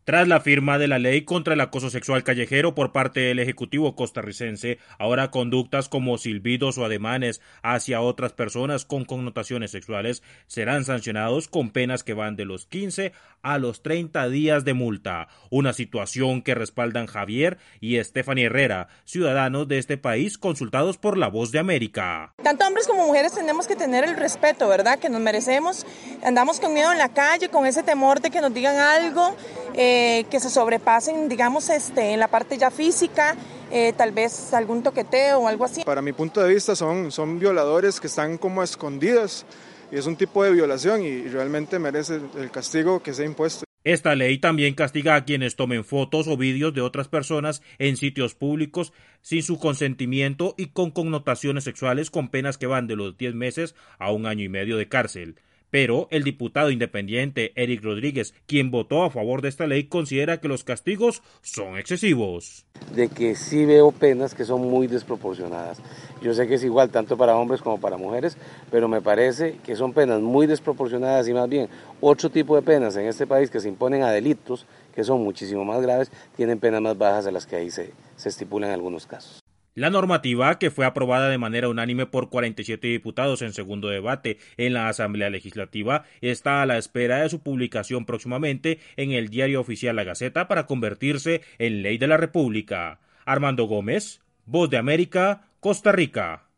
Tras la firma de la ley contra el acoso sexual callejero por parte del Ejecutivo costarricense, ahora conductas como silbidos o ademanes hacia otras personas con connotaciones sexuales serán sancionados con penas que van de los 15 a los 30 días de multa, una situación que respaldan Javier y Stephanie Herrera, ciudadanos de este país consultados por La Voz de América. Tanto hombres como mujeres tenemos que tener el respeto, ¿verdad?, que nos merecemos. Andamos con miedo en la calle, con ese temor de que nos digan algo, que se sobrepasen, digamos, en la parte ya física, tal vez algún toqueteo o algo así. Para mi punto de vista son violadores que están como escondidas y es un tipo de violación y realmente merece el castigo que sea impuesto. Esta ley también castiga a quienes tomen fotos o vídeos de otras personas en sitios públicos sin su consentimiento y con connotaciones sexuales con penas que van de los 10 meses a 1 año y medio de cárcel. Pero el diputado independiente Eric Rodríguez, quien votó a favor de esta ley, considera que los castigos son excesivos. De que sí veo penas que son muy desproporcionadas. Yo sé que es igual tanto para hombres como para mujeres, pero me parece que son penas muy desproporcionadas y más bien otro tipo de penas en este país que se imponen a delitos que son muchísimo más graves, tienen penas más bajas de las que ahí se estipulan en algunos casos. La normativa, que fue aprobada de manera unánime por 47 diputados en segundo debate en la Asamblea Legislativa, está a la espera de su publicación próximamente en el Diario Oficial La Gaceta para convertirse en ley de la República. Armando Gómez, Voz de América, Costa Rica.